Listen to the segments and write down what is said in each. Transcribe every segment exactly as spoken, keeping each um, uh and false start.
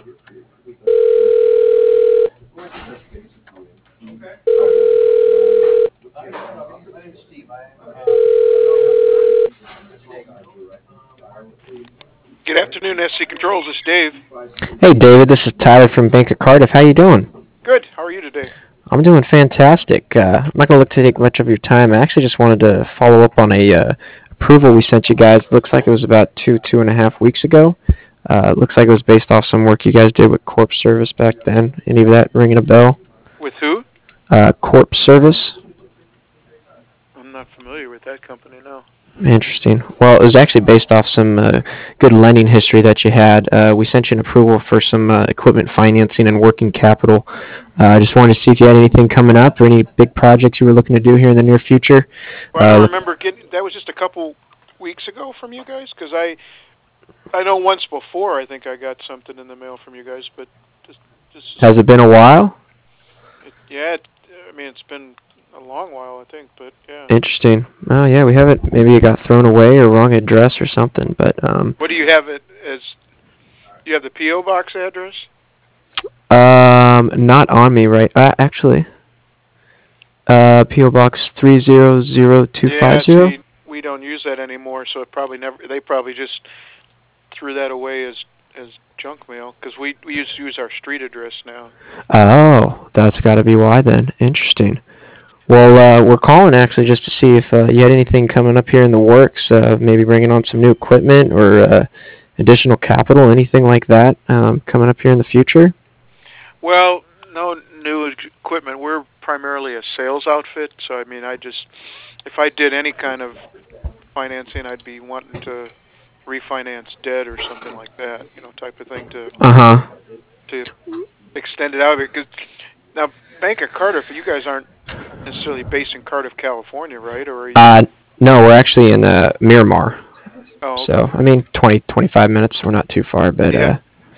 Good afternoon, S C Controls. It's Dave. Hey David, this is Tyler from Bank of Cardiff. How you doing? Good. How are you today? I'm doing fantastic. Uh, I'm not gonna look to take much of your time. I actually just wanted to follow up on a uh, approval we sent you guys. Looks like it was about two two and a half weeks ago. Uh, looks like it was based off some work you guys did with Corp Service back then. Any of that ringing a bell? With who? Uh, Corp Service. I'm not familiar with that company, no. Interesting. Well, it was actually based off some uh, good lending history that you had. Uh, we sent you an approval for some uh, equipment financing and working capital. Uh, I just wanted to see if you had anything coming up or any big projects you were looking to do here in the near future. Well, I Uh, don't look, remember getting that was just a couple weeks ago from you guys because I I know once before I think I got something in the mail from you guys, but just just has it been a while? it, yeah. It, I mean, it's been a long while, I think, but yeah. Interesting. Oh yeah, we haven't. Maybe it got thrown away or wrong address or something. But um, What do you have it as? You have the P O box address? um, not on me right. Uh, actually, uh, P O Box three zero zero two Yeah. five zero. See, we don't use that anymore, so it probably never. They probably just threw that away as as junk mail because we we used to use our street address now. Oh, that's got to be why then. Interesting. Well, uh, we're calling actually just to see if uh, you had anything coming up here in the works, uh, maybe bringing on some new equipment or uh, additional capital, anything like that um, coming up here in the future. Well, no new equipment. We're primarily a sales outfit, so I mean, I just if I did any kind of financing, I'd be wanting to refinance debt or something like that, you know, type of thing to Uh huh. to extend it out. Because now, Bank of Cardiff, you guys aren't necessarily based in Cardiff, California, right? Or are you? Uh, no, we're actually in uh, Miramar. Oh, okay. So, I mean, twenty, twenty-five minutes. We're not too far, but Yeah. uh,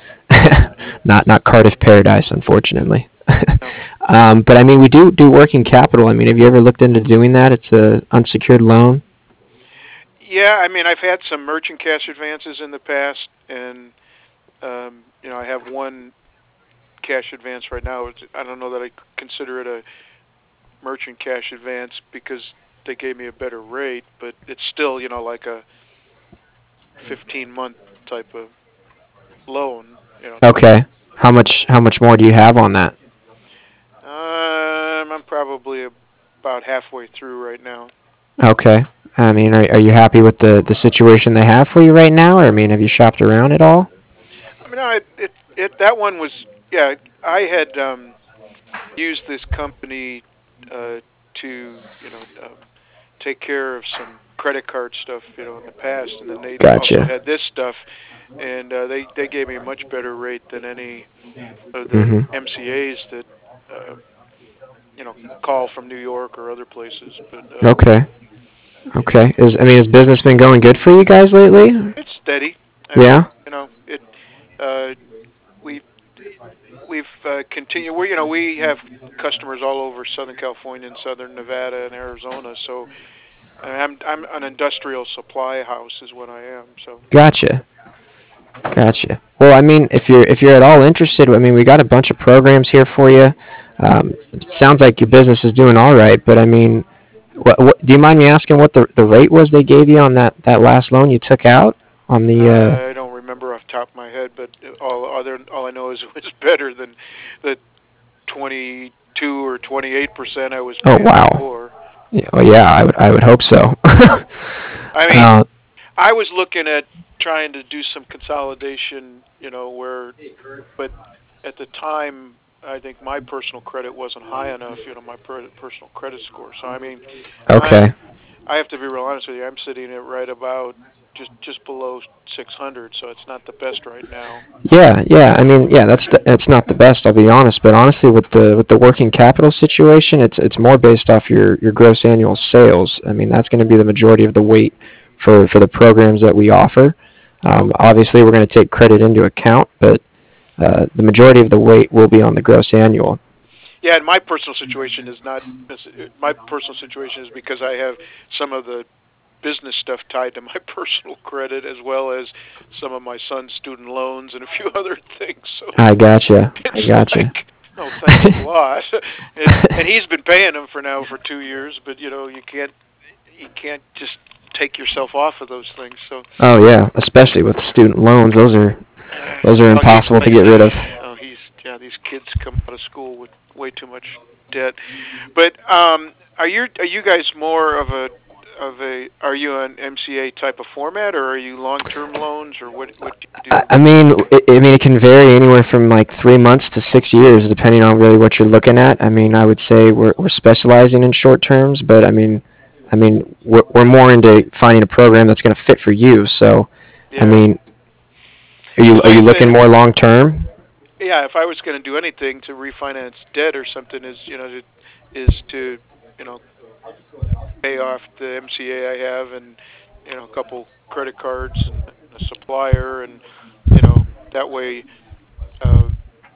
not not Cardiff Paradise, unfortunately. No. um, but I mean, we do do working capital. I mean, have you ever looked into doing that? It's a unsecured loan. Yeah, I mean, I've had some merchant cash advances in the past, and um, you know, I have one cash advance right now. It's, I don't know that I consider it a merchant cash advance because they gave me a better rate, but it's still, you know, like a fifteen month type of loan, you know, type. Okay. How much how much more do you have on that? Um, I'm probably about halfway through right now. Okay. I mean, are, are you happy with the, the situation they have for you right now? Or, I mean, have you shopped around at all? I mean, I it it that one was yeah. I had um, used this company uh, to you know um, take care of some credit card stuff, you know, in the past, and then they also Gotcha. had this stuff, and uh, they they gave me a much better rate than any of the Mm-hmm. M C As that uh, you know call from New York or other places. But um, Okay. Okay. Is I mean, has business been going good for you guys lately? it's steady. I mean, Yeah. you know, it uh, we we've uh, continued. We you know we have customers all over Southern California and Southern Nevada and Arizona. So I'm I'm an industrial supply house is what I am. So Gotcha. Gotcha. Well, I mean, if you're if you're at all interested, I mean, we got a bunch of programs here for you. Um, it sounds like your business is doing all right, but I mean, what, what do you mind me asking what the the rate was they gave you on that that last loan you took out on the? Uh, I don't remember off the top of my head, but all other all I know is it was better than the twenty-two or twenty-eight percent I was oh paying wow. before. Yeah, well, yeah, I would I would hope so. I mean, uh, I was looking at trying to do some consolidation, you know, where, but at the time, I think my personal credit wasn't high enough, you know, my per- personal credit score. So I mean, I'm, okay. I have to be real honest with you. I'm sitting at right about just just below six hundred, so it's not the best right now. Yeah, yeah. I mean, yeah, that's the, it's not the best, I'll be honest, but honestly, with the with the working capital situation, it's it's more based off your your gross annual sales. I mean, that's going to be the majority of the weight for for the programs that we offer. Um, Okay. obviously, we're going to take credit into account, but uh, the majority of the weight will be on the gross annual. Yeah, and my personal situation is not my personal situation is because I have some of the business stuff tied to my personal credit, as well as some of my son's student loans and a few other things. So I gotcha. I it's gotcha. like, oh, thanks a lot. and, and he's been paying them for now for two years, but you know, you can't you can't just take yourself off of those things. So Oh yeah, especially with student loans, those are uh, those are well, he's impossible to like, get rid of. oh, he's yeah, these kids come out of school with way too much debt. But um, are you are you guys more of a of a are you an M C A type of format, or are you long term loans, or what what do you I, do? I mean, it, I mean, it can vary anywhere from like three months to six years, depending on really what you're looking at. I mean, I would say we're we're specializing in short terms, but I mean, I mean, we're we're more into finding a program that's going to fit for you. So, I Yeah. mean, are you So are you you looking say, more long term? yeah, if I was going to do anything to refinance debt or something, is you know to, is to you know pay off the M C A I have, and you know a couple credit cards and a supplier, and you know that way. Uh,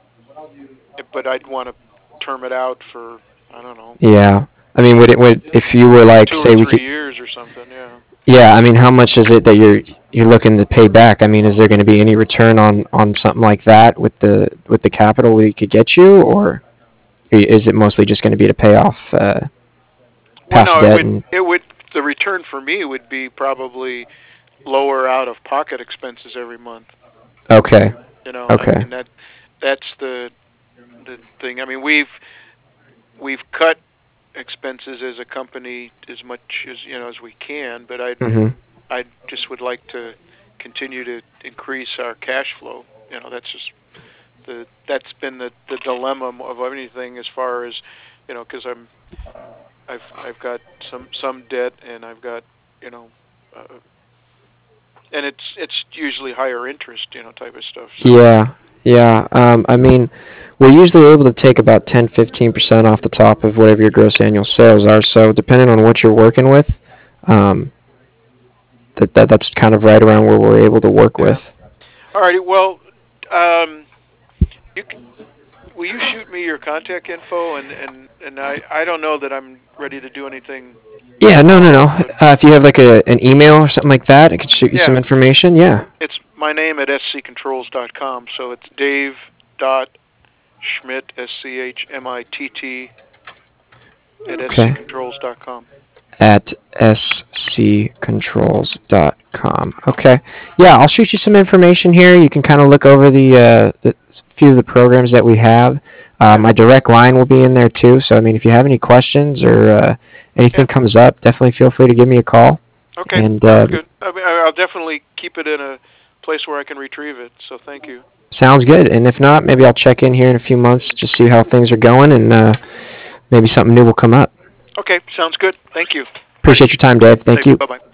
but I'd want to term it out for I don't know Yeah. I mean, would it would if you were like, two or say, we three could. years or something. Yeah. Yeah, I mean, how much is it that you're you're looking to pay back? I mean, is there going to be any return on on something like that with the with the capital we could get you, or is it mostly just going to be to pay off uh, Well, past no, it debt? would And it would the return for me would be probably lower out of pocket expenses every month. okay, You know, I okay, mean that that's the the thing. I mean we've we've cut expenses as a company as much as you know as we can, but I mhm, I just would like to continue to increase our cash flow. You know, that's just the that's been the the dilemma of anything as far as you know because I'm I've I've got some some debt and I've got you know uh, and it's it's usually higher interest you know type of stuff. So yeah, yeah. Um, I mean, we're usually able to take about ten, fifteen percent off the top of whatever your gross annual sales are. So depending on what you're working with, um, that, that that's kind of right around where we're able to work yeah. with. All righty. Well, um, you c- will you shoot me your contact info and and and I I don't know that I'm ready to do anything Yeah, no, no, no. now, but Uh, if you have like a an email or something like that, I could shoot you some yeah, information. Yeah. it's my name at s c controls dot com. So it's Dave dot Schmidt S C H M I T T at s c Okay. controls dot com. At s c controls dot com. Okay. Yeah, I'll shoot you some information here. You can kind of look over the, uh, the few of the programs that we have. Uh, Yeah. my direct line will be in there too. So, I mean, if you have any questions or uh, Yeah. anything comes up, definitely feel free to give me a call. Okay. And Sounds uh, good. I mean, I- I'll definitely keep it in a place where I can retrieve it. So thank you. sounds good. And if not, maybe I'll check in here in a few months, just see how things are going, and uh, maybe something new will come up. Okay. Sounds good. Thank you. All right. Appreciate your time, Dave. Hey, Thank you. bye bye.